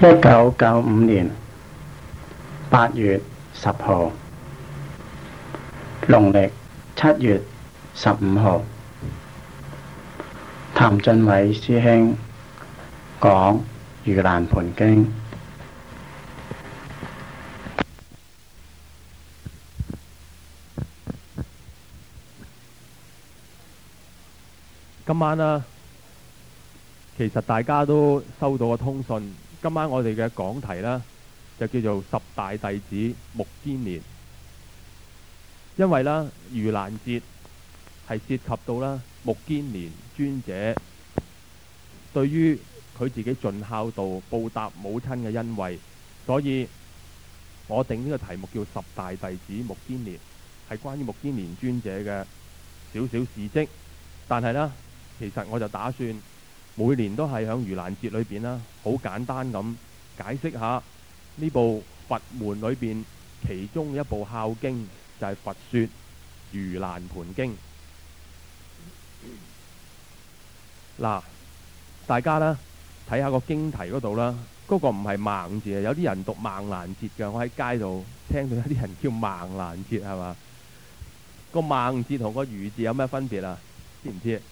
1995年8月10號，農曆7月15號，譚俊偉師兄講《盂蘭盆經》。 今晚啦，其實大家都收到個通訊。今晚我哋嘅講題呢，就叫做十大弟子目犍連。因為呢，盂蘭節係涉及到啦目犍連尊者對於佢自己盡孝道報答母親嘅恩惠，所以我定呢個題目叫十大弟子目犍連，係關於目犍連尊者嘅少少事蹟。但係呢，其實我就打算每年都係響盂蘭節裏邊啦，好簡單咁解釋下呢部佛門裏邊其中一部孝經，就係佛說盂蘭盆經。嗱，大家呢睇下個經題嗰度啦，嗰個唔係孟字啊，有啲人讀孟蘭節嘅，我喺街度聽到有啲人叫孟蘭節，係嘛？個孟字同個盂字有咩分別啊？知唔知？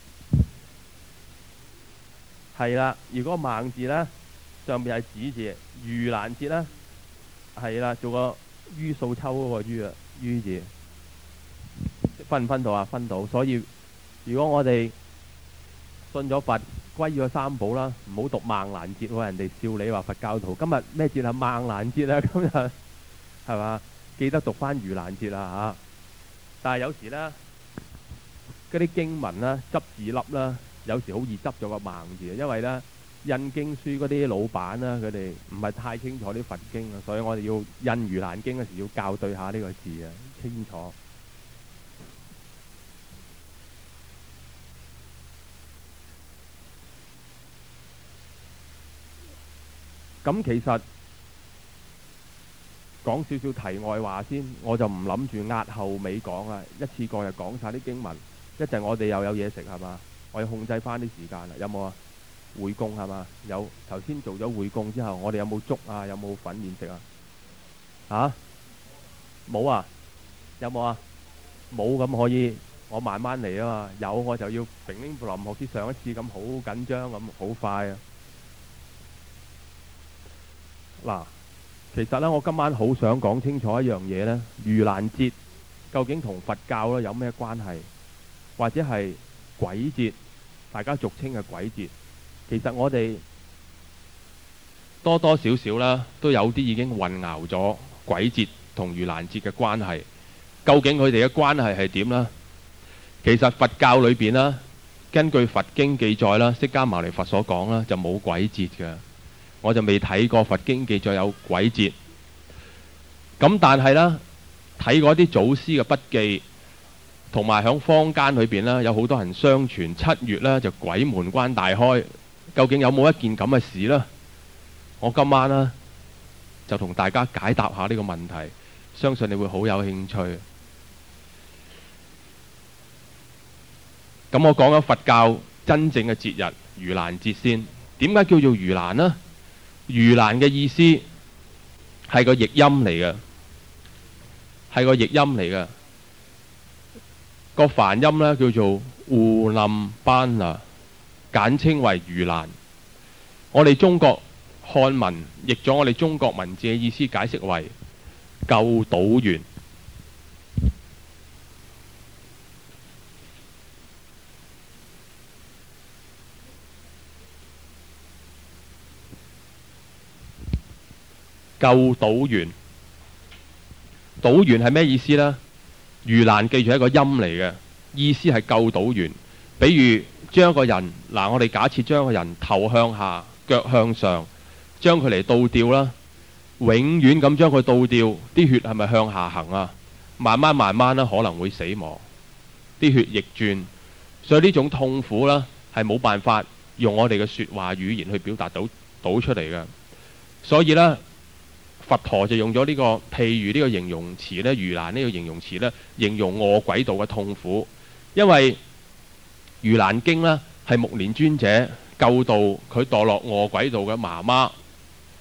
係啦，如果孟字呢，上面係子字，盂蘭節呢，係啦，做個于素秋嗰個于啊，于字分唔分到啊？分到。所以如果我哋信咗佛，歸咗三寶啦，唔好讀孟蘭節喎，人哋笑你話佛教徒今日咩節啊？孟蘭節啊，今日係嘛？記得讀翻盂蘭節啦嚇。但係有時呢，嗰啲經文啦，執字粒啦，有時好易執咗個孟字，因為呢，印經書嗰啲老闆啦，佢哋唔係太清楚啲佛經啊，所以我哋要印盂蘭經嗰時要校對下呢個字啊，清楚。咁其實講少少題外話先，我就唔諗住壓後尾講啦，一次過就講晒啲經文。一陣我哋又有嘢食係嘛？我要控制翻啲時間啦，有冇啊？會供係嘛？有。頭先做咗會供之後，我哋有冇粥啊？有冇粉麵食啊？嚇？冇啊？有冇啊？冇，咁可以，我慢慢嚟啊嘛。有我就要平拎部林學似上一次咁好緊張咁，好快啊！嗱，其實呢，我今晚好想講清楚一樣嘢呢，盂蘭節究竟同佛教呢有咩關係，或者係鬼節，大家俗稱嘅鬼節。其實我哋多多少少啦，都有啲已經混淆咗鬼節同盂蘭節嘅關係。究竟佢哋嘅關係係點呢？其實佛教裏邊啦，根據佛經記載啦，釋迦牟尼佛所講啦，就冇鬼節嘅。我就未睇過佛經記載有鬼節。咁但係呢，睇過啲祖師嘅筆記，同埋響坊間裏邊呢，有好多人相傳7月呢就鬼門關大開。究竟有冇一件咁嘅事呢？我今晚呢，就同大家解答下呢個問題，相信你會好有興趣。咁我講咗佛教真正嘅節日盂蘭節先。點解叫做盂蘭呢？盂蘭嘅意思係個譯音嚟嘅，係個譯音嚟嘅。個梵音呢叫做護冧班啊，簡稱為盂蘭。我哋中國漢文譯咗我哋中國文字嘅意思，解釋為救島員。救島員，島員係咩意思呢？盂蘭記住係一個音嚟嘅，意思係救島員。比如將一個人，嗱，我哋假設將一個人頭向下，腳向上，將佢嚟倒吊啦，永遠咁將佢倒吊，啲血係咪向下行啊？慢慢呢可能會死亡，啲血逆轉，所以呢種痛苦啦係冇辦法用我哋嘅說話語言去表達到出嚟嘅。所以呢，佛陀就用咗呢個譬如呢個形容詞呢，盂蘭呢個形容詞呢，形容餓鬼道嘅痛苦。因為盂蘭經呢係目連尊者救度佢墮落餓鬼道嘅媽媽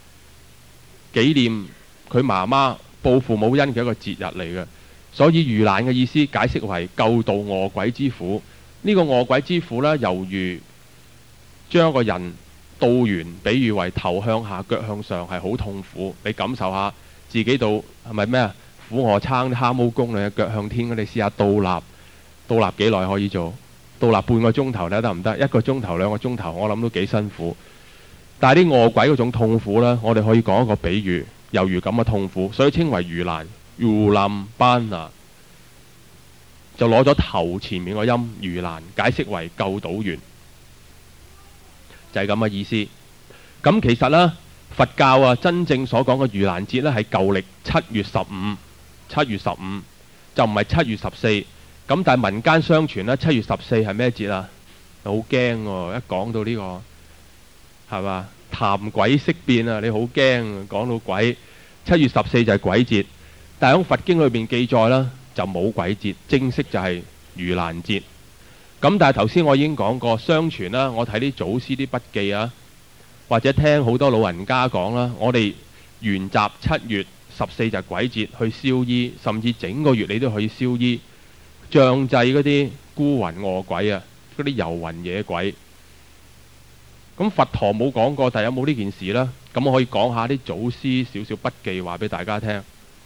紀念佢媽媽報父母恩嘅一個節日嚟嘅。所以盂蘭嘅意思解釋為救度餓鬼之苦。呢個餓鬼之苦呢，猶如將一個人倒懸，比喻為頭向下腳向上，係好痛苦。你感受下自己到係咪咩啊？俯臥撐啲蛤蟆功你腳向天，你試下倒立幾耐可以做？倒立半個鐘頭呢，得唔得？1個鐘頭2個鐘頭，我諗都幾辛苦。但係啲餓鬼嗰種痛苦呢，我哋可以講一個比喻，猶如咁嘅痛苦，所以稱為盂蘭。盂蘭班啊，就攞咗頭前面個音盂蘭，解釋為救倒懸，就係咁嘅意思。咁其實呢，佛教啊真正所講嘅盂蘭節呢，係舊曆7月15，就唔係7月14。咁但係民間相傳呢，7月14係咩節啊？好驚喎！一講到呢個係嘛，談鬼色變啊！你好驚，講到鬼，7月14就係鬼節。但係喺佛經裏邊記載啦，就冇鬼節，正式就係盂蘭節。咁但係頭先我已經講過，相傳啦，我睇啲祖師啲筆記啊，或者聽好多老人家講啦，我哋沿襲7月14就係鬼節去燒衣，甚至整個月你都可以燒衣，仗祭嗰啲孤魂餓鬼啊，嗰啲遊魂野鬼。咁佛陀冇講過，但係有冇呢件事呢？咁我可以講下啲祖師少少筆記話俾大家聽。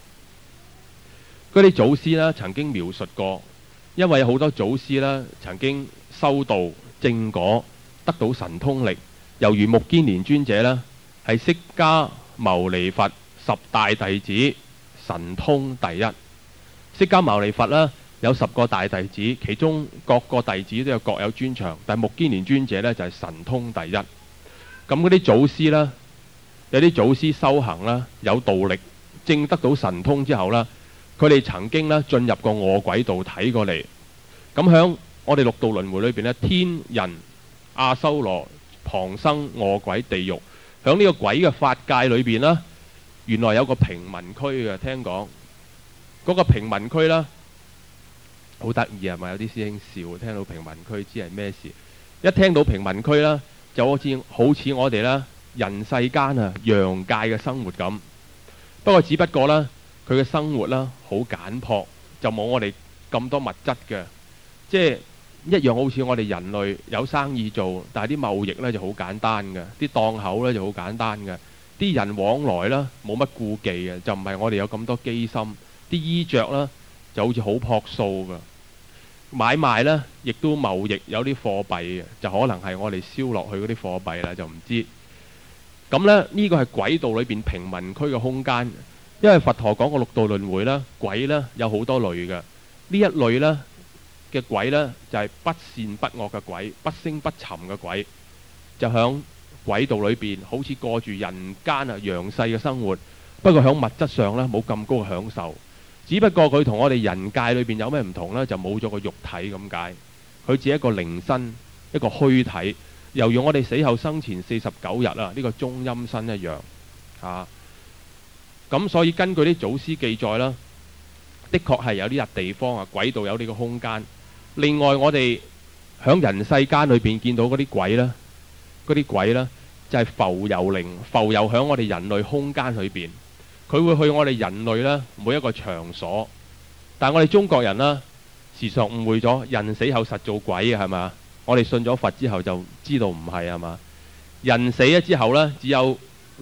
嗰啲祖師呢曾經描述過，因為有好多祖師呢曾經修道正果，得到神通力，猶如目犍連尊者呢係釋迦牟尼佛10大弟子神通第一。釋迦牟尼佛呢有10個大弟子，其中各個弟子都有各有專長，但係目犍連尊者呢就係神通第一。咁嗰啲祖師呢，有啲祖師修行啦，有道力，正得到神通之後呢，佢哋曾經呢進入過餓鬼道睇過嚟。咁響我哋六道輪迴裏邊呢，天人阿修羅、旁生、餓鬼、地獄，響呢個鬼嘅法界裏邊呢，原來有個平民區嘅。聽講嗰個平民區呢，好得意啊！咪有啲師兄笑，聽到平民區知係咩事？一聽到平民區呢，就好似我哋呢人世間啊陽界嘅生活咁。不過只不過呢，佢嘅生活呢好簡樸，就冇我哋咁多物質嘅，即係一樣好似我哋人類有生意做，但係啲貿易呢就好簡單嘅，啲檔口呢就好簡單嘅，啲人往來呢冇乜顧忌嘅，就唔係我哋有咁多機心，啲衣着呢就好似好樸素嘅，買賣呢亦都貿易有啲貨幣嘅，就可能係我哋燒落去嗰啲貨幣啦，就唔知。咁呢，呢個係鬼道裏邊平民區嘅空間。因為佛陀講過六道輪迴啦，鬼呢有好多類嘅，呢一類呢嘅鬼呢，就係不善不惡嘅鬼，不升不沉嘅鬼，就響鬼道裏邊好似過住人間啊陽世嘅生活，不過響物質上呢冇咁高嘅享受，只不過佢同我哋人界裏邊有咩唔同呢？就冇咗個肉體咁解，佢只係一個靈身，一個虛體，猶如我哋死後生前49日啊呢個中陰身一樣啊。咁所以根據啲祖師記載啦，的確係有啲地方啊，鬼道有呢個空間。另外我哋響人世間裏邊見到嗰啲鬼呢，嗰啲鬼呢就係浮游靈，浮游響我哋人類空間裏邊，佢會去我哋人類呢每一個場所。但係我哋中國人呢，時常誤會咗人死後實做鬼嘅係嘛？我哋信咗佛之後就知道唔係係嘛？人死咗之後呢，只有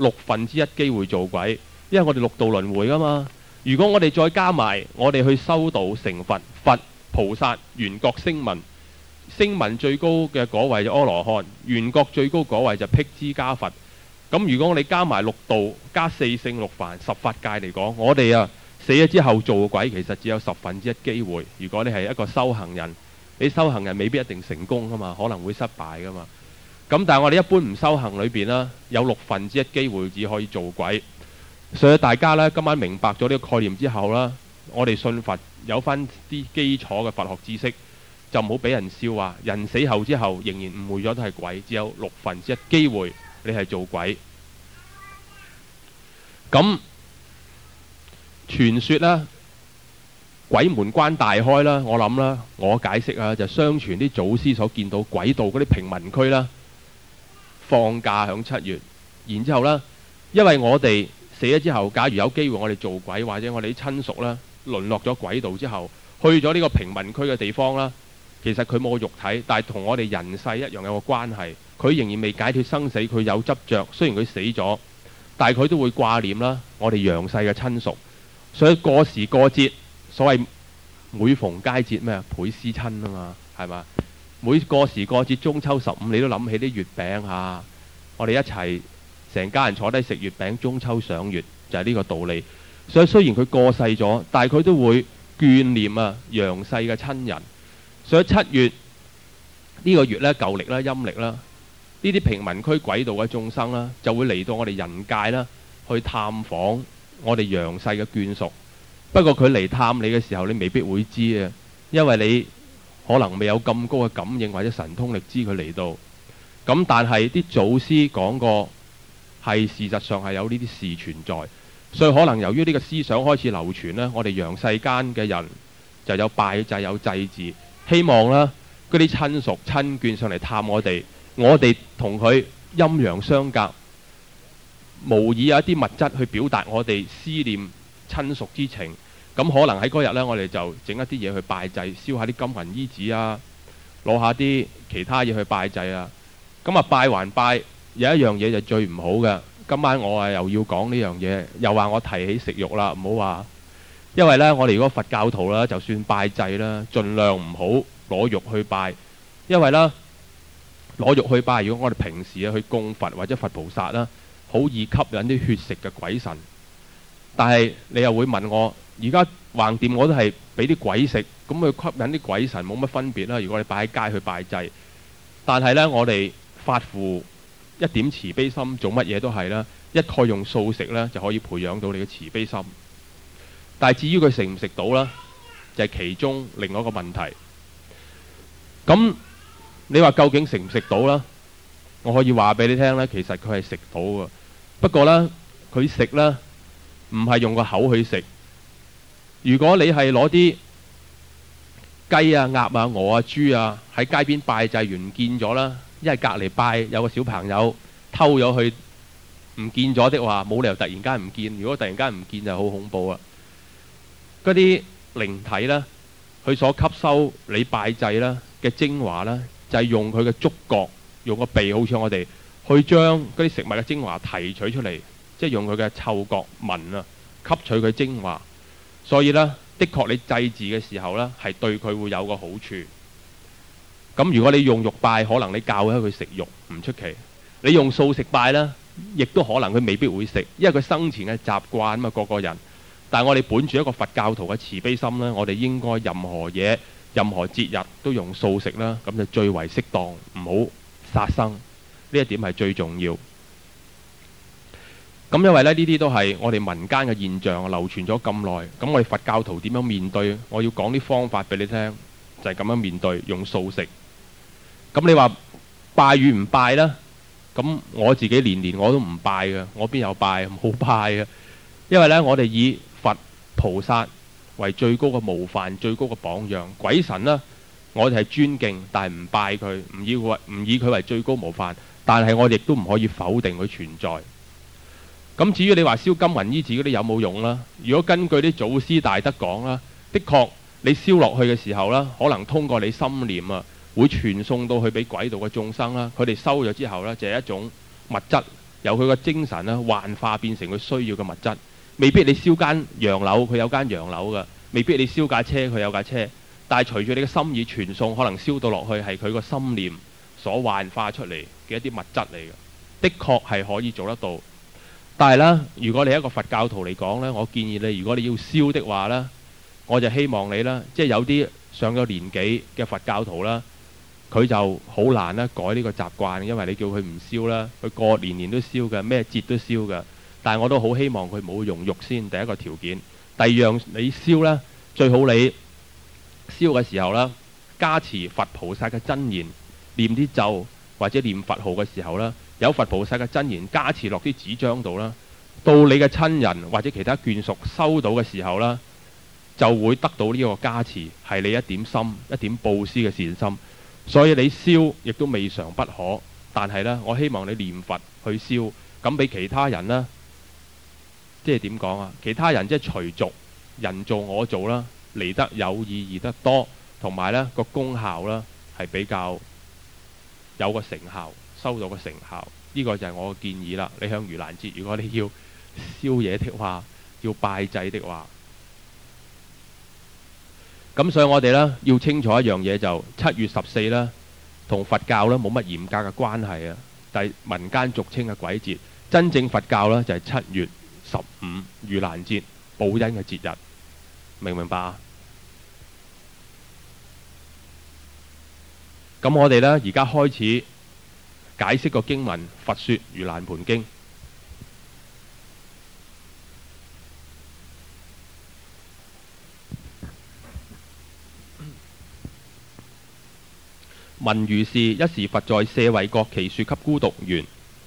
1/6機會做鬼。因為我哋六道輪迴噶嘛，如果我哋再加埋我哋去修道成佛，佛菩薩緣覺聲聞，聲聞最高嘅果位就阿羅漢，緣覺最高果位就辟支加佛。咁如果我哋加埋六道加四聖六凡十法界嚟講，我哋啊死咗之後做鬼其實只有1/10機會。如果你係一個修行人，你修行人未必一定成功噶嘛，可能會失敗噶嘛。咁但係我哋一般唔修行裏邊啦，有1/6機會只可以做鬼。所以大家呢，今晚明白咗呢個概念之後啦，我哋信佛有翻啲基礎嘅佛學知識，就唔好俾人笑話人死後之後仍然誤會咗都係鬼，只有1/6機會你係做鬼。咁傳說啦，鬼門關大開啦，我諗啦，我解釋啊，就相傳啲祖師所見到鬼道嗰啲平民區啦，放假響7月，然之後啦，因為我哋死咗之後，假如有機會我哋做鬼，或者我哋啲親屬啦，淪落咗鬼道之後，去咗呢個平民區嘅地方啦，其實佢冇個肉體，但係同我哋人世一樣有個關係。佢仍然未解脫生死，佢有執着。雖然佢死咗，但係佢都會掛念啦我哋陽世嘅親屬。所以過時過節，所謂每逢佳節咩倍思親啊嘛，係嘛？每過時過節，中秋15你都諗起啲月餅嚇，我哋一齊成家人坐低食月餅，中秋賞月就係呢個道理。所以雖然佢過世咗，但係佢都會眷念啊陽世嘅親人。所以7月呢個月呢，舊曆啦、陰曆啦，呢啲平民區鬼道嘅眾生啦，就會嚟到我哋人界啦，去探訪我哋陽世嘅眷屬。不過佢嚟探你嘅時候，你未必會知啊，因為你可能未有咁高嘅感應或者神通力知佢嚟到。咁但係啲祖師講過，係事實上係有呢啲事存在。所以可能由於呢個思想開始流傳呢，我哋陽世間嘅人就有拜祭有祭祀，希望啦嗰啲親屬親眷上嚟探我哋同佢陰陽相隔，無以有一啲物質去表達我哋思念親屬之情。咁可能喺嗰日呢，我哋就整一啲嘢去拜祭，燒下啲金銀衣紙啊，攞下啲其他嘢去拜祭啊。咁啊拜還拜，有一樣嘢就最唔好嘅。今晚我又要講呢樣嘢，又話我提起食肉啦，唔好話。因為呢，我哋如果佛教徒啦，就算拜祭啦，盡量唔好攞肉去拜。因為呢，攞肉去拜，如果我哋平時去供佛或者佛菩薩啦，好易吸引啲血食嘅鬼神。但係你又會問我，而家橫掂我都係俾啲鬼食，咁去吸引啲鬼神冇乜分別啦。如果你擺喺街去拜祭，但係呢，我哋發乎一點慈悲心，做乜嘢都係啦，一概用素食呢，就可以培養到你嘅慈悲心。但係至於佢食唔食到啦，就係其中另外一個問題。咁你話究竟食唔食到啦？我可以話俾你聽呢，其實佢係食到嘅。不過呢，佢食呢，唔係用個口去食。如果你係攞啲雞啊、鴨啊、鵝啊、豬啊喺街邊拜祭完唔見咗啦，因為隔離拜有個小朋友偷咗去唔見咗的話，冇理由突然間唔見。如果突然間唔見就好恐怖啊！嗰啲靈體呢，佢所吸收你拜祭啦嘅精華呢，就係用佢嘅觸覺，用個鼻，好似我哋去將嗰啲食物嘅精華提取出嚟，即係用佢嘅嗅覺聞啊，吸取佢精華。所以呢，的確你祭祀嘅時候呢，係對佢會有個好處。咁如果你用肉拜，可能你教咗佢食肉唔出奇。你用素食拜呢，亦都可能佢未必會食，因為佢生前嘅習慣啊嘛，個個人。但係我哋本住一個佛教徒嘅慈悲心呢，我哋應該任何嘢、任何節日都用素食啦，咁就最為適當，唔好殺生。呢一點係最重要。咁因為呢啲都係我哋民間嘅現象，流傳咗咁耐。咁我哋佛教徒點樣面對？我要講啲方法俾你聽，就係咁樣面對，用素食。咁你話拜與唔拜呢？咁我自己年年我都唔拜嘅，我邊有拜？冇拜嘅。因為呢，我哋以佛菩薩為最高嘅模範、最高嘅榜樣。鬼神呢，我哋係尊敬，但係唔拜佢，唔以佢為最高模範。但係我哋亦都唔可以否定佢存在。咁至於你話燒金銀衣紙嗰啲有冇用啦？如果根據啲祖師大德講啦，的確你燒落去嘅時候啦，可能通過你心念啊，會傳送到去俾鬼道嘅眾生啦。佢哋收咗之後呢，就係一種物質，由佢個精神呢幻化變成佢需要嘅物質。未必你燒間洋樓，佢有間洋樓㗎；未必你燒架車，佢有架車。但係隨住你嘅心意傳送，可能燒到落去係佢個心念所幻化出嚟嘅一啲物質嚟嘅。的確係可以做得到。但係呢，如果你係一個佛教徒嚟講呢，我建議你，如果你要燒的話呢，我就希望你啦，即係有啲上咗年紀嘅佛教徒啦，佢就好難啦改呢個習慣，因為你叫佢唔燒啦，佢年年都燒嘅，咩節都燒嘅。但係我都好希望佢冇用肉先，第一個條件。第二樣你燒呢，最好你燒嘅時候啦，加持佛菩薩嘅真言，念啲咒或者念佛號嘅時候啦，有佛菩薩嘅真言加持落啲紙張度啦，到你嘅親人或者其他眷屬收到嘅時候啦，就會得到呢個加持，係你一點心、一點布施嘅善心。所以你燒亦都未嘗不可，但係呢，我希望你念佛去燒，咁俾其他人呢， 即係點講啊？其他人即係隨俗，人做我做啦，嚟得有意義得多，同埋呢個功效啦係比較有個成效，收到個成效。呢個就係我嘅建議啦。你向盂蘭節，如果你要燒嘢的話，要拜祭的話，咁所以我哋呢要清楚一樣嘢，就7月14呢同佛教呢冇乜嚴格嘅關係啊，但係民間俗稱嘅鬼節。真正佛教呢就係7月15盂蘭節，報恩嘅節日，明唔明白啊？咁我哋呢而家開始解釋個經文《佛說盂蘭盆經》。聞如是，一時佛在舍衛國祇說給孤獨園。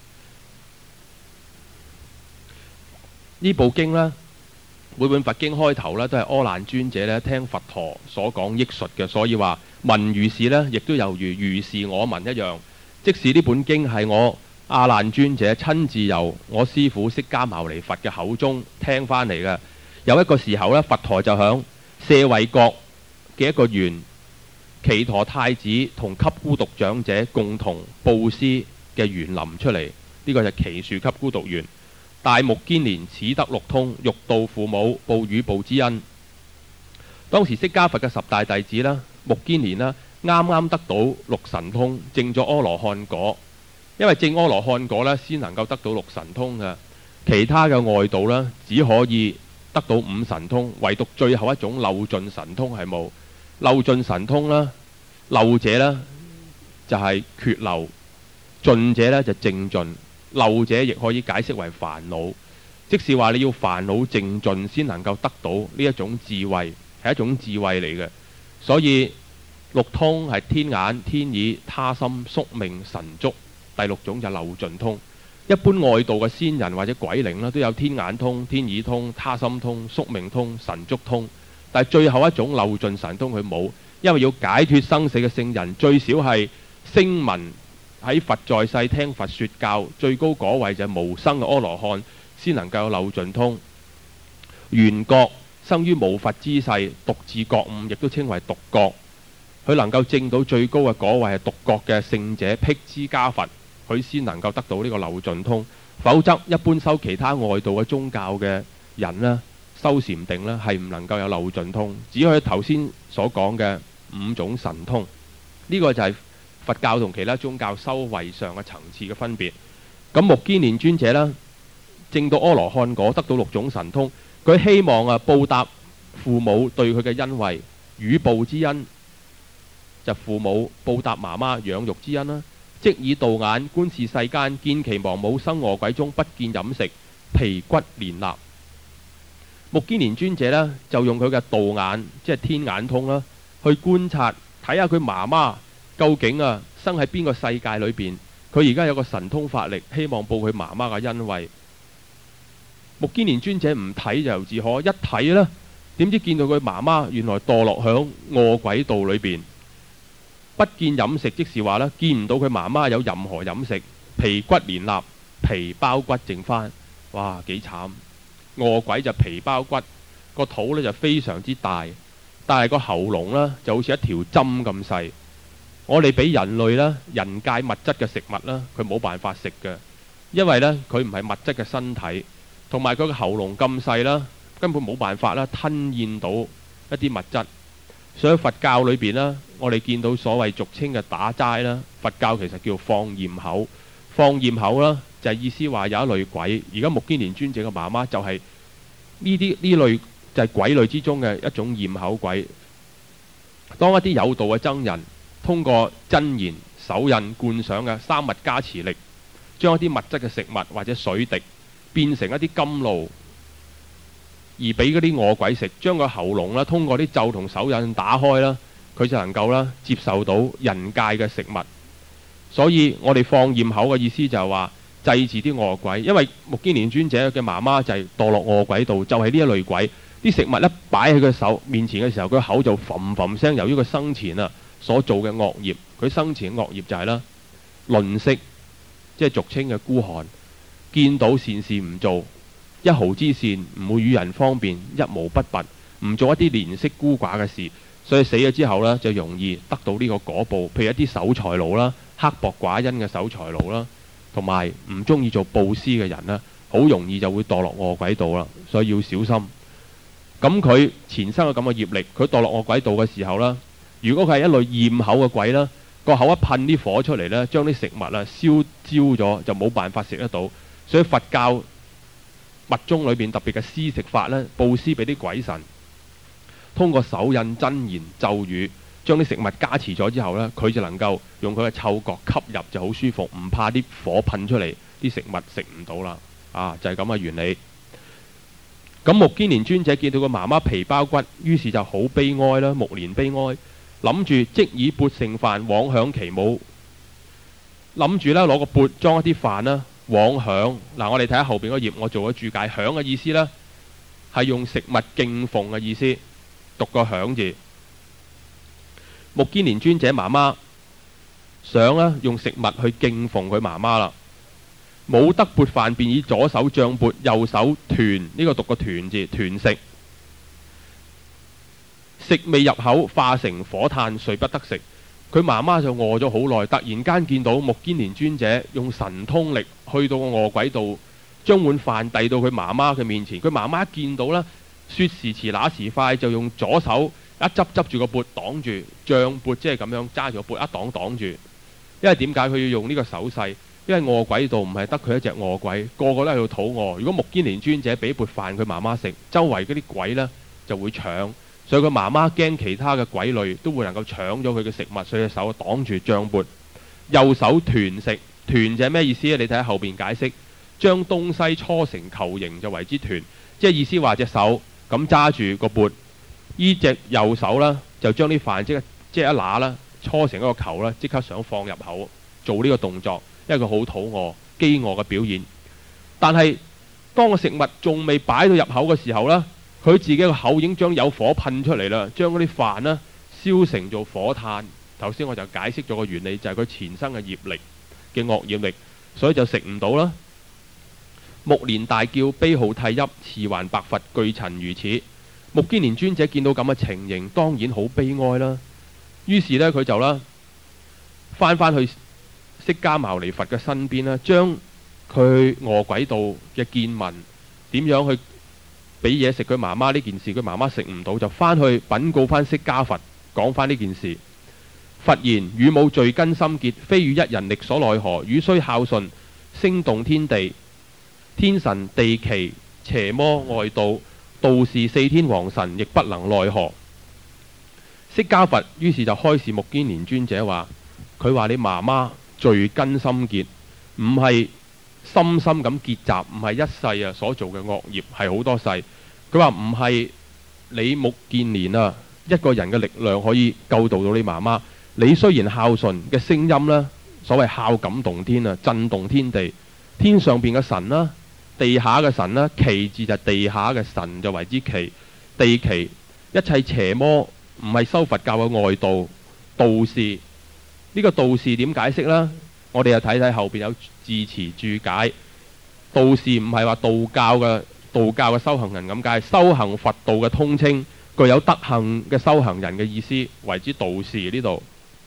呢部經呢，每本佛經開頭呢都係阿難尊者呢聽佛陀所講憶述嘅，所以話聞如是呢，亦都猶如是我聞一樣。即使呢本經係我阿難尊者親自由我師父釋迦牟尼佛嘅口中聽返嚟嘅。有一個時候呢，佛陀就響舍衛國嘅一個園，祇陀太子同給孤獨長者共同布施嘅園林出嚟，呢個就祇樹給孤獨園。大目犍連始得六通，欲度父母，報與報之恩。當時釋迦佛嘅10大弟子啦，目犍連啦，啱啱得到六神通，證咗阿羅漢果。因為證阿羅漢果呢，先能夠得到六神通嘅。其他嘅外道呢，只可以得到5神通，唯獨最後一種漏盡神通係冇。漏盡神通啦，漏者呢就係缺漏，盡者呢就正盡。漏者亦可以解釋為煩惱，即是話你要煩惱淨盡先能夠得到呢一種智慧，係一種智慧嚟嘅。所以六通係天眼、天耳、他心、宿命、神足，第6種就漏盡通。一般外道嘅仙人或者鬼靈啦，都有天眼通、天耳通、他心通、宿命通、神足通，但係最後一種漏盡神通佢冇，因為要解脫生死嘅聖人最少係聲聞。喺佛在世聽佛說教，最高果位就係無生嘅阿羅漢，先能夠有漏盡通。緣覺生於無佛之世，獨自覺悟，亦都稱為獨覺。佢能夠證到最高嘅果位係獨覺嘅聖者，辟支家佛，佢先能夠得到呢個漏盡通。否則一般修其他外道嘅宗教嘅人呢，修禪定呢，係唔能夠有漏盡通，只可以頭先所講嘅5種神通。呢個就係佛教同其他宗教修為上嘅層次嘅分別。咁目犍連尊者呢，證到阿羅漢果，得到6種神通，佢希望報答父母對佢嘅恩惠。與報之恩就父母報答媽媽養育之恩啦。即以道眼觀視世間，見其亡母生餓鬼中，不見飲食，皮骨連立。目犍連尊者呢，就用佢嘅道眼，即係天眼通啦，去觀察睇下佢媽媽究竟生喺邊個世界裏邊。佢而家有個神通法力，希望報佢媽媽嘅恩惠。目犍連尊者唔睇就由自可，一睇呢，點知見到佢媽媽原來墮落響餓鬼道裏邊，不見飲食，即是話呢，見唔到佢媽媽有任何飲食，皮骨連立，皮包骨剩翻，哇幾慘！餓鬼就皮包骨，個肚呢就非常之大，但係個喉嚨呢就好似一條針咁細。我哋俾人類啦，人界物質嘅食物啦，佢冇辦法食嘅，因為呢，佢唔係物質嘅身體，同埋佢個喉嚨咁細啦，根本冇辦法啦吞咽到一啲物質。所以佛教裏邊呢，我哋見到所謂俗稱嘅打齋啦，佛教其實叫放焰口。放焰口啦，就係意思話有一類鬼。而家目犍連尊者嘅媽媽就係呢類就係鬼類之中嘅一種焰口鬼。當一啲有道嘅僧人通過真言手印觀想嘅三密加持力，將一啲物質嘅食物或者水滴變成一啲甘露，而俾嗰啲餓鬼食，將個喉嚨啦通過啲咒同手印打開啦，佢就能夠啦接受到人界嘅食物。所以我哋放焰口嘅意思就係話制止啲餓鬼，因為目犍連尊者嘅媽媽就係墮落餓鬼道，就係呢一類鬼。啲食物一擺喺佢手面前嘅時候，佢口就嘭嘭聲。由於佢生前所做嘅惡業，佢生前嘅惡業就係啦吝嗇，即係俗稱嘅孤寒，見到善事唔做， 一毫之善，唔會與人方便，一毛不拔，唔做一啲憐惜孤寡嘅事，所以死咗之後呢，就容易得到呢個果報。譬如一啲守財奴啦，刻薄寡恩嘅守財奴啦，同埋唔中意做布施嘅人呢，好容易就會墮落餓鬼道啦。所以要小心。咁佢前生嘅咁嘅業力，佢墮落餓鬼道嘅時候呢，如果佢係一類厭口嘅鬼啦，個口一噴啲火出嚟呢，將啲食物啊燒焦咗，就冇辦法食得到。所以佛教密宗裏邊特別嘅施食法呢，布施俾啲鬼神，通過手印真言咒語，將啲食物加持咗之後呢，佢就能夠用佢嘅嗅覺吸入，就好舒服，唔怕啲火噴出嚟，啲食物食唔到啦。就係咁嘅原理。咁目犍連尊者見到個媽媽皮包骨，於是就好悲哀啦，目連悲哀，諗住即以缽盛飯往享其母，諗住呢攞個缽裝一啲飯啦，往享。嗱，我哋睇下後邊嗰頁，我做咗注解。享嘅意思呢，係用食物敬奉嘅意思，讀個享字。目犍連尊者媽媽想呢用食物去敬奉佢媽媽啦。冇得缽飯，便以左手杖缽，右手團，呢個讀個團字，團食。食未入口，化成火炭，遂不得食。佢媽媽就餓咗好耐，突然間見到目犍連尊者用神通力去到個餓鬼道，將碗飯遞到佢媽媽嘅面前。佢媽媽見到啦，說時遲那時快，就用左手一執住個缽擋住，杖缽即係咁樣揸住個缽一擋住。因為點解佢要用呢個手勢？因為餓鬼道唔係得佢一隻餓鬼，個個都喺度肚餓。如果目犍連尊者俾缽飯佢媽媽食，周圍嗰啲鬼呢就會搶，所以佢媽媽驚其他嘅鬼類都會能夠搶咗佢嘅食物，所以隻手擋住杖缽，右手團食。團就係咩意思咧？你睇下後邊解釋，將東西搓成球形就為之團，即係意思話隻手咁揸住個缽，呢隻右手呢就將啲飯即係一揦啦，搓成一個球啦，即刻想放入口做呢個動作。因為佢好肚餓、飢餓嘅表現，但係當個食物仲未擺到入口嘅時候呢，佢自己個口已經將有火噴出嚟啦，將嗰啲飯呢燒成做火炭。頭先我就解釋咗個原理，就係佢前生嘅業力嘅惡業力，所以就食唔到啦。目連大叫，悲號涕泣，辭還白佛，具陳如此。目犍連尊者見到咁嘅情形，當然好悲哀啦。於是呢，佢就啦翻去釋迦牟尼佛嘅身邊啦，將佢餓鬼道嘅見聞點樣去俾嘢食佢媽媽呢件事，佢媽媽食唔到，就翻去稟告翻釋迦佛，講翻呢件事。佛言：汝母罪根深結，非與一人力所奈何。汝須孝順，聲動天地，天神、地祇、邪魔、外道、道士、四天王神，亦不能奈何。釋迦佛於是就開示目犍連尊者話：佢話你媽媽罪根深結，唔係深深咁結集，唔係一世所做嘅惡業，係好多世。佢話唔係你目犍連一個人嘅力量可以救度到你媽媽。你雖然孝順嘅聲音呢，所謂孝感動天震動天地，天上邊嘅神啦，地下嘅神啦，祇字就地下嘅神就為之祇，地祇一切邪魔，唔係修佛教嘅外道道士。呢個道士點解釋呢？我哋又睇睇後邊有字詞注解。道士唔係話道教嘅修行人咁解，修行佛道嘅通稱，具有德行嘅修行人嘅意思，為之道士呢度。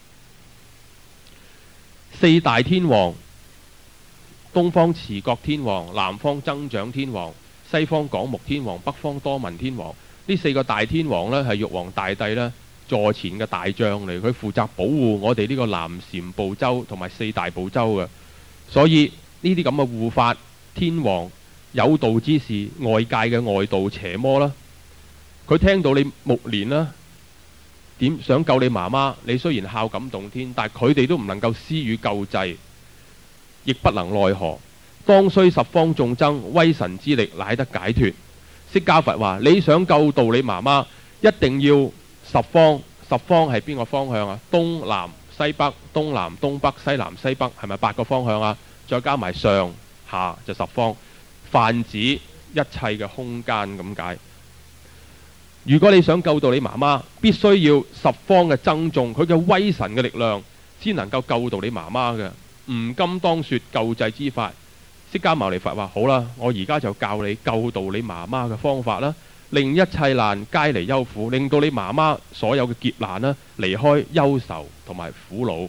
四大天王，東方持國天王，南方增長天王，西方廣目天王，北方多聞天王。呢四個大天王呢，係玉皇大帝呢座前嘅大將嚟，佢負責保護我哋呢個南贍部洲同埋四大部洲嘅。所以呢啲咁嘅護法天王有道之士，外界嘅外道邪魔啦，佢聽到你目連啦點想救你媽媽，你雖然孝感動天，但係佢哋都唔能夠施予救濟，亦不能奈何。當需十方眾僧威神之力，乃得解脫。釋迦佛話：你想救度你媽媽，一定要十方。十方係邊個方向啊？東南西北，東南東北，西南西北，係咪8個方向啊？再加埋上下就十方，泛指一切嘅空間咁解。如果你想救到你媽媽，必須要十方嘅僧眾，佢嘅威神嘅力量，先能夠救到你媽媽嘅。唔甘當說救濟之法， 釋迦牟尼佛話：好啦，我而家就教你救度你媽媽嘅方法啦，令一切難皆離憂苦，令到你媽媽所有嘅劫難啦離開憂愁同埋苦惱。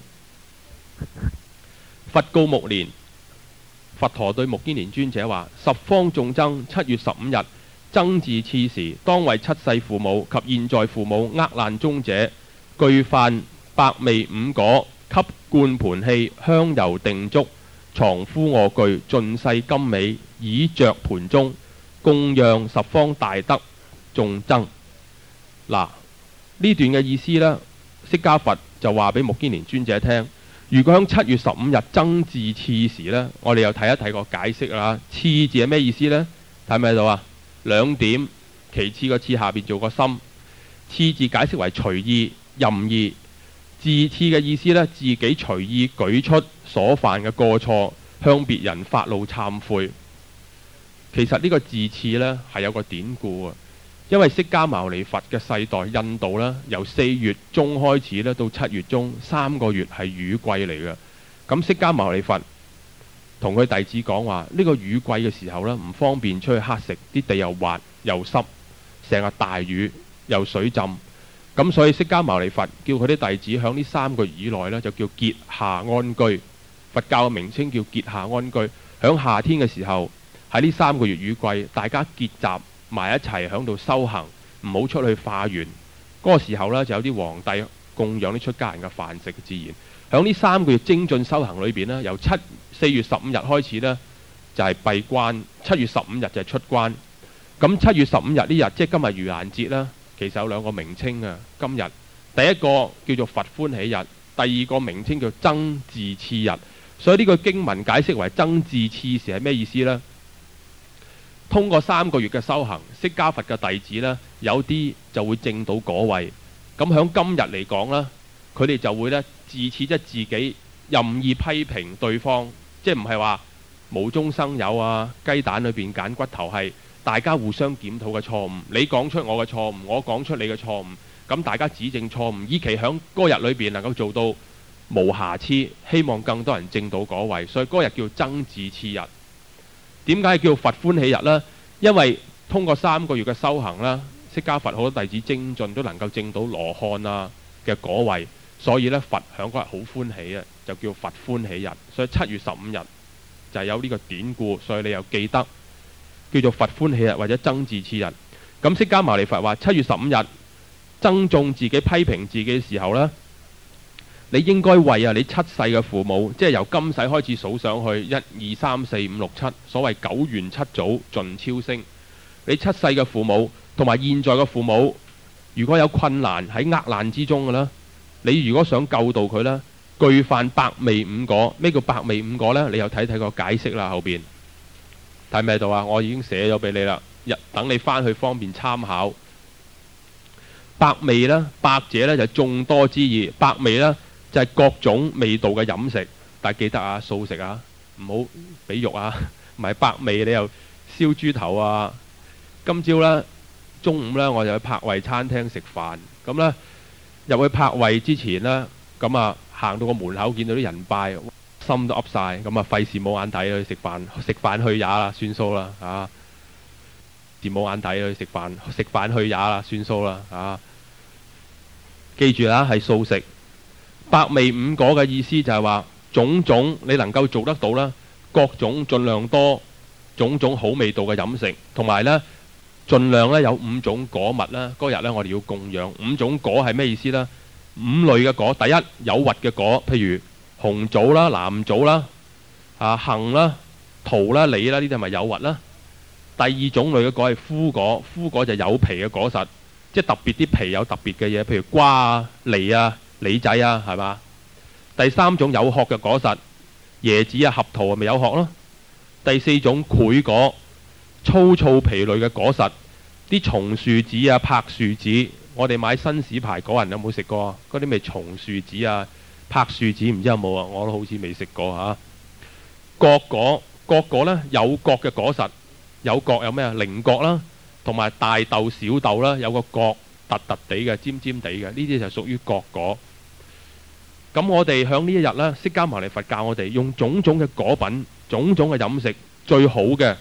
佛告目連，佛陀對目犍連尊者話：十方眾生7月15日僧自恣時，當為七世父母及現在父母厄難中者，具飯百味五果，給灌盤器，香油定燭，床敷臥具，盡世金美，以着盤中，供養十方大德眾僧。嗱，呢段嘅意思呢，釋迦佛就話俾目犍連尊者聽。如果喺7月15日僧自恣時呢，我哋又睇一睇個解釋啦。恣字係咩意思呢？睇唔睇到啊？兩點，其次個次下邊做個心。恣字解釋為隨意、任意。自恣嘅意思呢，自己隨意舉出所犯嘅過錯，向別人發怒懺悔。其實呢個自恣呢係有個典故啊。因為釋迦牟尼佛嘅世代印度呢，由4月中開始呢到7月中3個月係雨季嚟嘅。咁釋迦牟尼佛同佢弟子講話：呢個雨季嘅時候呢，唔方便出去乞食，啲地又滑又濕，成日大雨又水浸。咁所以釋迦牟尼佛叫佢啲弟子響呢3個月以內呢，就叫結夏安居。佛教嘅名稱叫結夏安居。響夏天嘅時候，喺呢3個月雨季，大家結集埋一齊響度修行，唔好出去化緣。嗰個時候呢，就有啲皇帝供養啲出家人嘅飯食，自然響呢3個月精進修行裏邊呢，由4月15日開始呢，就係閉關，7月15日就係出關。咁7月15日呢日，即係今日盂蘭節啦，其實有2個名稱啊。今日第一個叫做佛歡喜日，第二個名稱叫僧自恣日。所以呢個經文解釋為僧自恣時係咩意思呢？通過3個月嘅修行，釋迦佛嘅弟子呢，有啲就會證到果位。咁響今日嚟講呢，佢哋就會呢自恣，即係自己任意批評對方，即係唔係話無中生有啊，雞蛋裏邊揀骨頭，係大家互相檢討嘅錯誤。你講出我嘅錯誤，我講出你嘅錯誤，咁大家指正錯誤，以期響嗰日裏邊能夠做到無瑕疵，希望更多人證到果位。所以嗰日叫僧自恣日。點解叫佛歡喜日呢？因為通過3個月嘅修行啦，釋迦佛好多弟子精進都能夠證到羅漢啊嘅果位，所以呢，佛響嗰日好歡喜啊，就叫佛歡喜日。所以7月15日就係有呢個典故，所以你又記得叫做佛歡喜日或者僧自恣日。咁釋迦牟尼佛話7月15日僧眾自己批評自己嘅時候呢，你應該為你7世嘅父母，即係由今世開始數上去1、2、3、4、5、6、7，所謂9元7祖盡超升。你7世嘅父母同埋現在嘅父母，如果有困難喺厄難之中嘅啦，你如果想救度佢呢，具飯百味五果。咩叫百味五果呢？你又睇睇個解釋啦，後邊睇唔睇到啊？我已經寫咗俾你啦，等你翻去方便參考。百味呢，百者呢就係眾多之意，百味呢就係各種味道嘅飲食。但係記得啊，素食啊，唔好俾肉啊，唔係百味你又燒豬頭啊。今朝呢，中午呢，我就去柏惠餐廳食飯。咁呢，入去柏惠之前呢，咁啊行到個門口見到啲人拜，心都噏晒。咁啊費事冇眼睇去食飯，食飯去也啦，算數啦啊！事冇眼睇去食飯，食飯去也啦，算數啦啊！記住啦，係素食。百味五果嘅意思就係話種種你能夠做得到啦，各種盡量多，種種好味道嘅飲食，同埋呢盡量呢有5種果物啦。嗰日呢我哋要供養5種果係咩意思呢？5類嘅果，第一有核嘅果，譬如紅棗啦、藍棗啦、杏啦、桃啦、李啦，呢啲係咪有核啦？第二種類嘅果係枯果，枯果就有皮嘅果實，即係特別啲皮有特別嘅嘢，譬如瓜啊、梨啊、李仔啊，係嘛？第三種有殼嘅果實，椰子啊、合桃係咪有殼咯？第四種檜果，粗糙皮類嘅果實，啲松樹子啊、柏樹子，我哋買新市牌果仁有冇食過啊？嗰啲咪松樹子啊、柏樹子唔知有冇啊？我都好似未食過嚇。角果，角果呢有角嘅果實，有角有咩啊？菱角啦，同埋大豆、小豆啦，有個角突突地嘅、尖尖地嘅，呢啲就屬於角果。咁我哋響呢一日呢，釋迦牟尼佛教我哋用種種嘅果品、種種嘅飲食， 最好嘅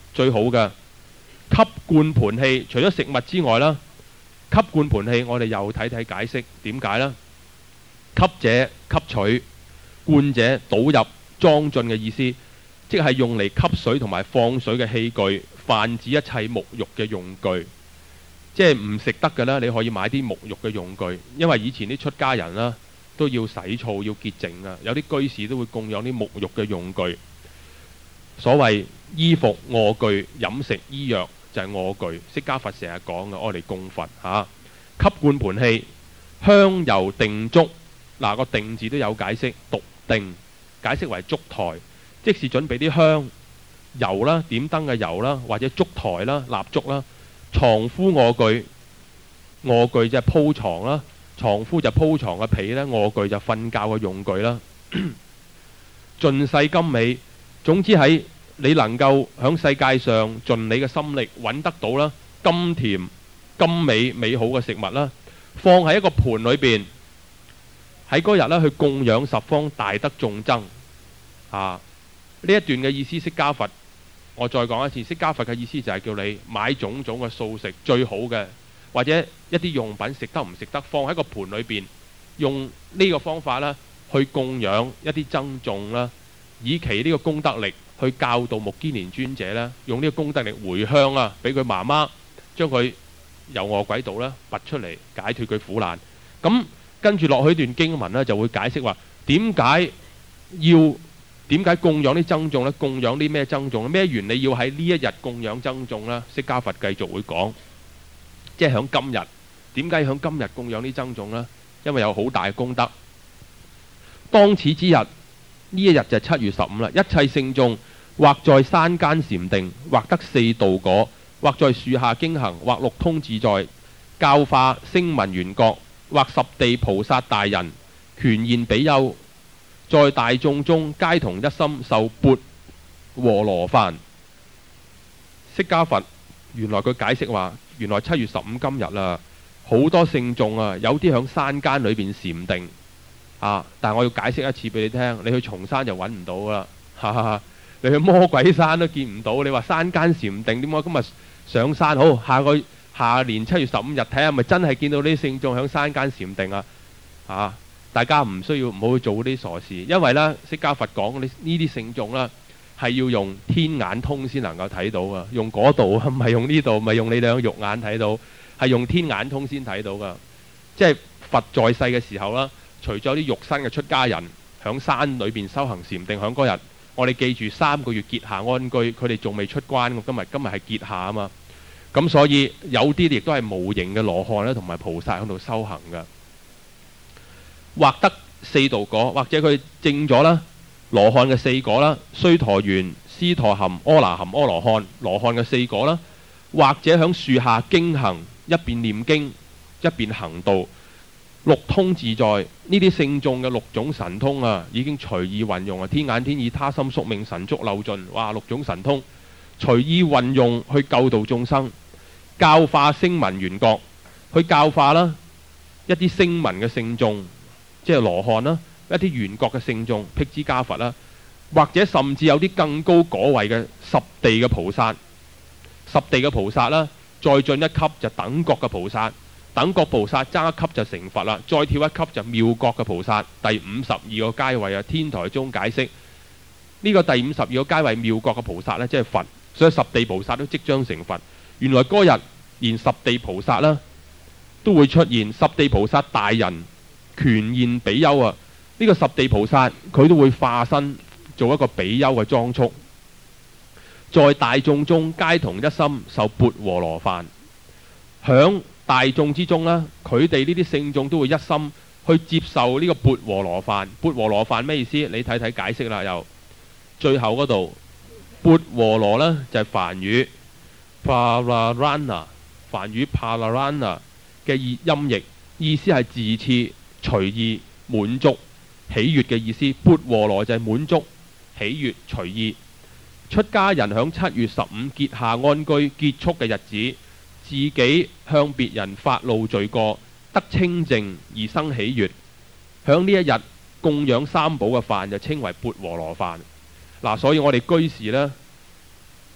吸灌盤器，除咗食物之外啦，吸灌盤器我哋又睇睇解釋點解啦。吸者吸取，灌者倒入裝進嘅意思，即係用嚟吸水同埋放水嘅器具，泛指一切沐浴嘅用具。即係唔食得嘅啦，你可以買啲沐浴嘅用具，因為以前啲出家人啦都要洗澡要潔淨啊，有啲居士都會供養啲沐浴嘅用具。所謂衣服、臥具、飲食、醫藥就係臥具，釋迦佛成日講嘅，愛嚟供佛嚇。吸灌盤器，香油定燭，嗱個定字都有解釋，獨定解釋為燭台，即是準備啲香油啦、點燈嘅油啦，或者燭台啦、蠟燭啦。床敷臥具，臥具就係鋪床啦，床敷就鋪床嘅被啦，臥具就瞓覺嘅用具啦。盡世甘美，總之喺你能夠喺世界上盡你嘅心力揾得到啦，甘甜甘美美好嘅食物啦，放喺一個盤裏邊，喺嗰日咧去供養十方大德眾僧。呢一段嘅意思，釋迦佛。我再講一次，釋迦佛嘅意思就係叫你買種種嘅素食最好嘅，或者一啲用品食得唔食得，放喺個盤裏邊，用呢個方法啦，去供養一啲僧眾啦，以其呢個功德力去教導目犍連尊者啦，用呢個功德力回向啊，俾佢媽媽將佢由餓鬼道啦拔出嚟，解脫佢苦難。咁跟住落去段經文呢，就會解釋話點解供養啲僧眾呢？供養啲咩僧眾呢？咩原理要喺呢一日供養僧眾呢？釋迦佛繼續會講，即係響今日，點解響今日供養啲僧眾呢？因為有好大嘅功德。當此之日，呢一日就係7月15啦。一切聖眾或在山間禪定，或得四道果，或在樹下經行，或六通自在，教化聲聞緣覺，或十地菩薩大人，權現比丘。在大眾中皆同一心受缽和羅飯。釋迦佛原來佢解釋話，原來7月15今日啦，好多聖眾啊，有啲響山間裏邊禪定但係我要解釋一次俾你聽，你去松山就揾唔到啦，你去魔鬼山都見唔到。你話山間禪定，點解今日上山好？下年7月15日睇下，咪真係見到啲聖眾響山間禪定大家唔好去做啲傻事，因為呢，釋迦佛講呢啲聖眾啦，係要用天眼通先能夠睇到噶，用嗰度唔係用呢度，唔係用你兩個肉眼睇到，係用天眼通先睇到噶。即係佛在世嘅時候啦，除咗啲肉身嘅出家人響山裏邊修行禪定，響嗰日我哋記住3個月結夏安居，佢哋仲未出關，今日係結夏啊嘛。咁所以有啲亦都係無形嘅羅漢啦，同埋菩薩喺度修行噶。或得四道果，或者佢證咗啦羅漢嘅4果啦，須陀洹、斯陀含、阿那含、阿羅漢，羅漢嘅4果啦，或者響樹下經行，一邊念經一邊行道，六通自在。呢啲聖眾嘅6種神通已經隨意運用天眼天耳他心宿命神足漏盡，哇！6種神通隨意運用去救度眾生，教化聲聞緣覺，去教化啦一啲聲聞嘅聖眾。即係羅漢啦，一啲緣覺嘅聖眾，辟支家佛啦，或者甚至有啲更高果位嘅十地嘅菩薩，啦，再進一級就等覺嘅菩薩，等覺菩薩爭一級就成佛啦，再跳一級就妙覺嘅菩薩，第52個階位天台宗解釋呢個第52個階位妙覺嘅菩薩呢，即係佛，所以十地菩薩都即將成佛。原來嗰日連十地菩薩啦都會出現，十地菩薩大人。權現比丘呢個十地菩薩佢都會化身做一個比丘嘅裝束，在大眾中皆同一心受缽和羅飯。響大眾之中呢，佢哋呢啲聖眾都會一心去接受呢個缽和羅飯。缽和羅飯咩意思？你睇睇解釋啦。又最後嗰度缽和羅呢，就係梵語 Pararana， 梵語 Pararana 嘅音譯，意思係自恣、隨意、滿足、喜悅嘅意思。缽和羅就係滿足、喜悅、隨意。出家人響7月15結夏安居結束嘅日子，自己向別人發露罪過，得清淨而生喜悅。響呢一日供養三寶嘅飯就稱為缽和羅飯。所以我哋居士呢，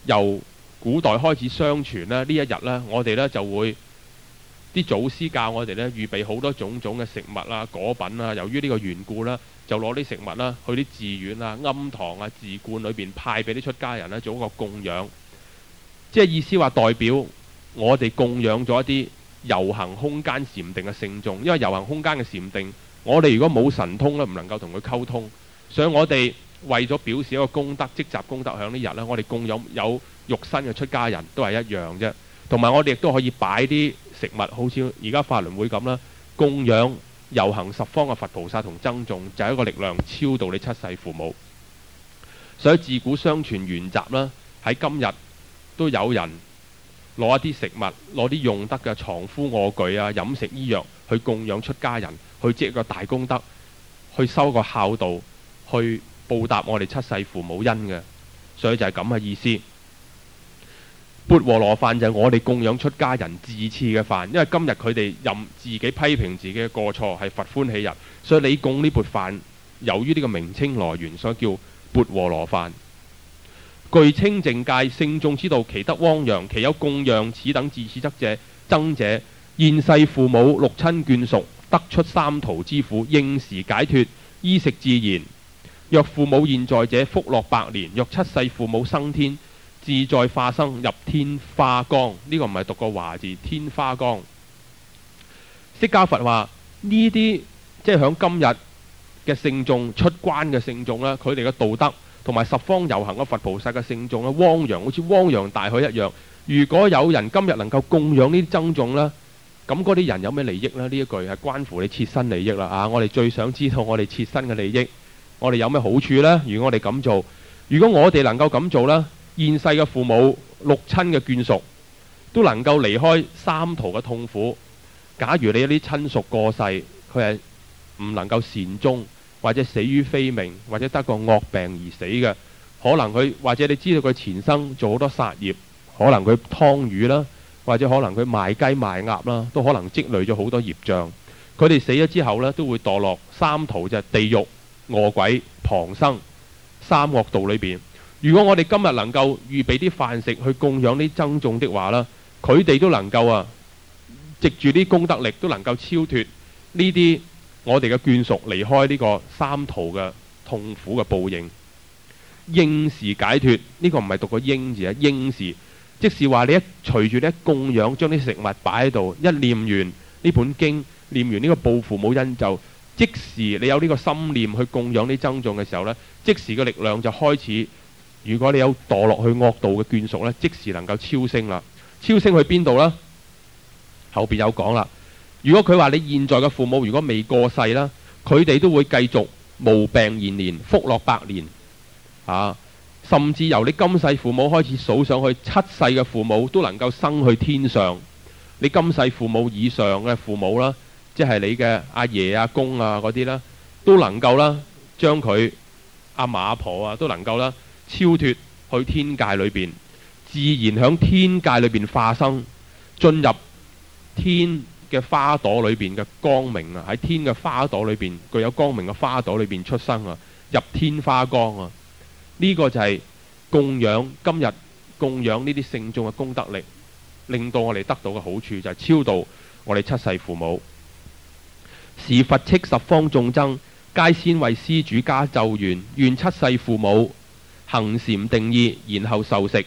由古代開始相傳呢一日呢，我哋呢就會啲祖師教我哋呢預備好多種種嘅食物啦、果品啦。由於呢個緣故呢，就攞啲食物啦去啲寺院啊、庵堂啊、寺觀裏邊派俾啲出家人呢做一個供養。即係意思話代表我哋供養咗一啲遊行空間禪定嘅聖眾，因為遊行空間嘅禪定，我哋如果冇神通呢，唔能夠同佢溝通，所以我哋為咗表示一個功德、積集功德響呢日呢，我哋供養有肉身嘅出家人都係一樣啫。同埋我哋亦都可以擺啲食物，好似而家法輪會咁啦，供養遊行十方嘅佛菩薩同僧眾，就係一個力量超度你七世父母。所以自古相傳沿襲啦，喺今日都有人攞一啲食物、攞啲用得嘅床敷臥具啊、飲食醫藥去供養出家人，去積一個大功德，去修個孝道，去報答我哋七世父母恩嘅。所以就係咁嘅意思。缽和羅飯就係我哋供養出家人自賜嘅飯，因為今日佢哋任自己批評自己嘅過錯，係佛歡喜日，所以你供呢缽飯，由於呢個名稱來源，所以叫缽和羅飯。具清淨戒，聖眾之道，其德汪洋，其有供養此等自此則者僧者，現世父母六親眷屬，得出三途之苦，應時解脫，衣食自然。若父母現在者，福樂百年；若七世父母生天，自在化生入天花光。呢個唔係讀個華字，天花光。釋迦佛話呢啲即係響今日嘅聖眾出關嘅聖眾啦，佢哋嘅道德同埋十方遊行嘅佛菩薩嘅聖眾咧，汪洋好似汪洋大海一樣。如果有人今日能夠供養呢啲僧眾呢，咁嗰啲人有咩利益呢？呢一句係關乎你切身利益啦啊！我哋最想知道我哋切身嘅利益，我哋有咩好處呢？如果我哋咁做，如果我哋能夠咁做呢，現世嘅父母六親嘅眷屬都能夠離開三途嘅痛苦。假如你有啲親屬過世，佢係唔能夠善終，或者死於非命，或者得個惡病而死嘅，可能佢或者你知道佢前生做好多殺業，可能佢劏魚啦，或者可能佢賣雞賣鴨啦，都可能積累咗好多業障。佢哋死咗之後呢，都會墮落三途，就係地獄、餓鬼、旁生三惡道裏邊。如果我哋今日能夠預備啲飯食去供養啲僧眾的話呢，佢哋都能夠藉住啲功德力，都能夠超脫呢啲我哋嘅眷屬離開呢個三途嘅痛苦嘅報應。應時解脫，呢個唔係讀個應字啊，應時即是話你一隨住你一供養，將啲食物擺喺度，一念完呢本經，念完呢個報父母恩，就即時你有呢個心念去供養啲僧眾嘅時候呢，即時嘅力量就開始。如果你有墮落去惡道嘅眷屬呢，即時能夠超升啦。超升去邊度呢？後邊有講啦。如果佢話你現在嘅父母如果未過世啦，佢哋都會繼續無病延年，福樂百年啊！甚至由你今世父母開始數上去，七世嘅父母都能夠升去天上。你今世父母以上嘅父母啦，即係你嘅阿爺阿公啊嗰啲啦，都能夠啦將佢阿嫲阿婆啊都能夠啦超脫去天界裏邊，自然響天界裏邊化生，進入天嘅花朵裏邊嘅光明啊！喺天嘅花朵裏邊，具有光明嘅花朵裏邊出生啊，入天花光啊！呢個就係供養今日供養呢啲聖眾嘅功德力，令到我哋得到嘅好處就係超度我哋七世父母。是佛敕十方眾僧，皆先為施主家咒願，願七世父母行禪定意，然後受食。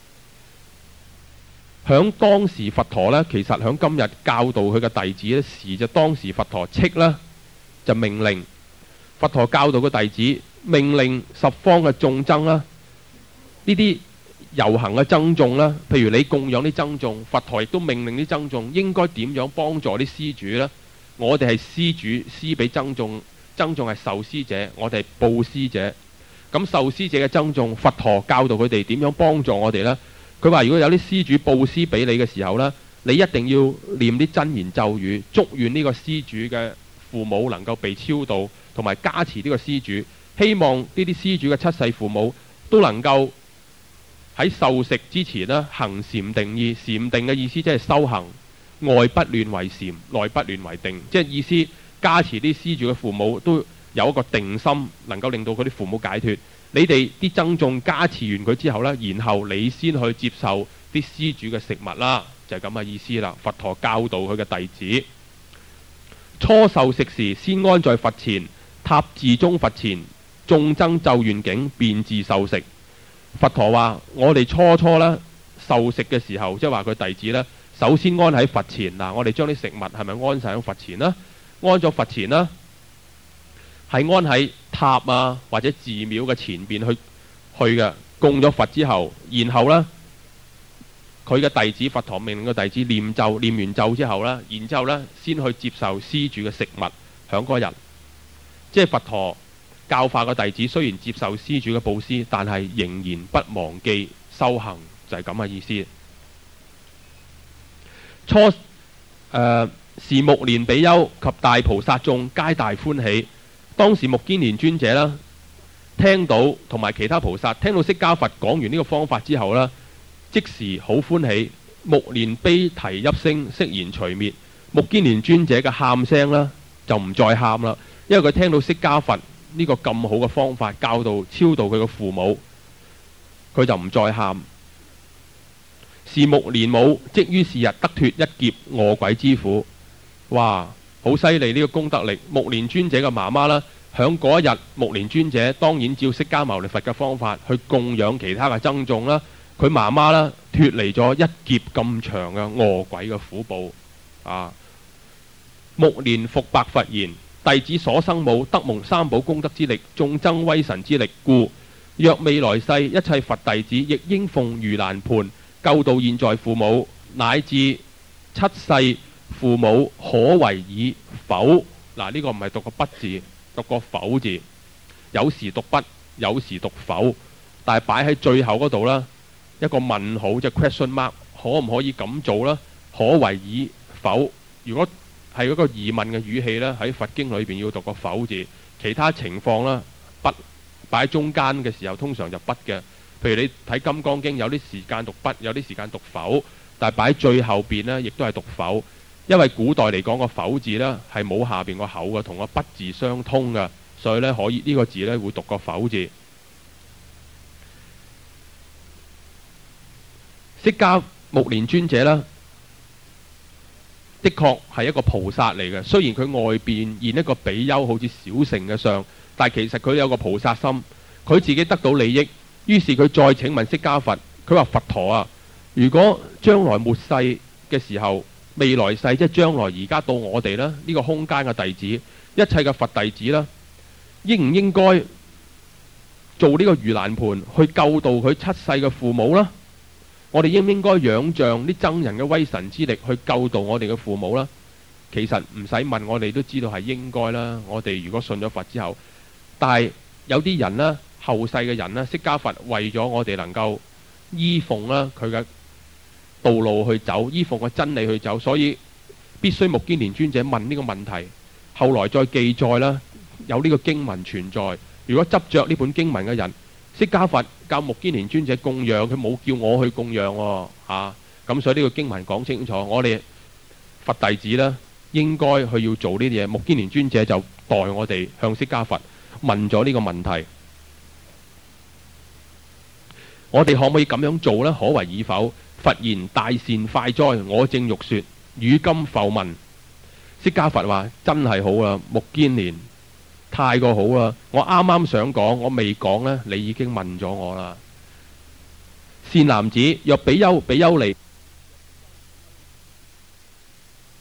響當時佛陀呢，其實響今日教導佢嘅弟子呢，時就當時佛陀敕呢，就命令佛陀教導嘅弟子，命令十方嘅眾僧啦，呢啲遊行嘅僧眾啦，譬如你供養啲僧眾，佛陀亦都命令啲僧眾應該點樣幫助啲施主呢？我哋係施主，施俾僧眾，僧眾係受施者，我哋係布施者。咁受施者嘅僧眾，佛陀教導佢哋點樣幫助我哋呢？佢話如果有啲施主布施俾你嘅時候呢，你一定要念啲真言咒語，祝願呢個施主嘅父母能夠被超度，同埋加持呢個施主。希望呢啲施主嘅七世父母都能夠喺受食之前呢，行禪定意。禪定嘅意思即係修行，外不亂為禪，內不亂為定，即係意思加持啲施主嘅父母都有一個定心，能夠令到佢啲父母解脫。 你哋啲僧眾加持完佢之後呢，然後你先去接受啲施主嘅食物啦，就係咁嘅意思啦。佛陀教導佢嘅弟子，初受食時，先安在佛前，塔寺中佛前，眾僧奏願境，便自受食。佛陀話：我哋初呢受食嘅時候，即係話佢弟子呢，首先安喺佛前嗱，我哋將啲食物係咪安晒喺佛前呢？安咗佛前啦，係安喺塔啊或者寺廟嘅前邊去嘅，供咗佛之後，然後呢，佢嘅弟子，佛陀命令個弟子念咒，念完咒之後呢，然之後呢先去接受施主嘅食物。響嗰日，即係佛陀教化個弟子，雖然接受施主嘅布施，但係仍然不忘記修行，就係咁嘅意思。時目連比丘及大菩薩眾皆大歡喜。當時目犍連尊者啦，聽到同埋其他菩薩聽到釋迦佛講完呢個方法之後呢，即時好歡喜，目連悲啼泣聲悉然除滅。目犍連尊者嘅喊聲呢，就唔再喊啦，因為佢聽到釋迦佛呢個咁好嘅方法教導超度佢嘅父母，佢就唔再喊。是目連母即於是日得脫一劫餓鬼之苦。哇，好犀利呢個功德力！目連尊者嘅媽媽啦，響嗰一日，目連尊者當然照釋迦牟尼佛嘅方法去供養其他嘅僧眾啦。佢媽媽啦脫離咗一劫咁長嘅餓鬼嘅苦報啊！目連復白佛言：弟子所生母得蒙三寶功德之力，眾僧威神之力，故若未來世一切佛弟子亦應奉盂蘭盆救度現在父母，乃至七世父母可為矣否？嗱，呢個唔係讀個不字，讀個否字，有時讀不，有時讀否，但係擺喺最後嗰度啦，一個問號即係 question mark， 可唔可以咁做啦？可為矣否？如果係嗰個疑問嘅語氣呢，喺佛經裏邊要讀個否字，其他情況啦，不擺喺中間嘅時候通常就不嘅。譬如你睇《金剛經》，有啲時間讀不，有啲時間讀否，但係擺喺最後邊呢，亦都係讀否。因為古代嚟講個否字呢係冇下邊個口嘅，同個不字相通嘅，所以呢，可以呢個字呢會讀個否字。釋迦目連尊者呢，的確係一個菩薩嚟嘅。雖然佢外邊現一個比丘好似小乘嘅相，但係其實佢有個菩薩心，佢自己得到利益，於是佢再請問釋迦佛，佢話：佛陀啊，如果將來末世嘅時候，未來世即係將來而家到我哋呢，呢個空間嘅弟子，一切嘅佛弟子啦，應唔應該做呢個盂蘭盆去救度佢七世嘅父母呢？我哋應唔應該仰仗啲僧人嘅威神之力去救度我哋嘅父母呢？其實唔使問，我哋都知道係應該啦。我哋如果信咗佛之後，但係有啲人呢，後世嘅人呢，釋迦佛為咗我哋能夠依奉啦佢嘅道路去走，依奉個真理去走，所以必須目犍連尊者問呢個問題，後來再記載啦，有呢個經文存在。如果執着呢本經文嘅人，釋迦佛教目犍連尊者供養，佢冇叫我去供養喎，咁所以呢個經文講清楚，我哋佛弟子呢應該去要做呢啲嘢。目犍連尊者就代我哋向釋迦佛問咗呢個問題，我哋可唔可以咁樣做呢？可為與否？佛言：大善快哉！我正欲說，汝今復問。釋迦佛話：真係好啦，目犍連太過好啦！我啱啱想講，我未講呢，你已經問咗我啦。善男子，若比丘、比丘尼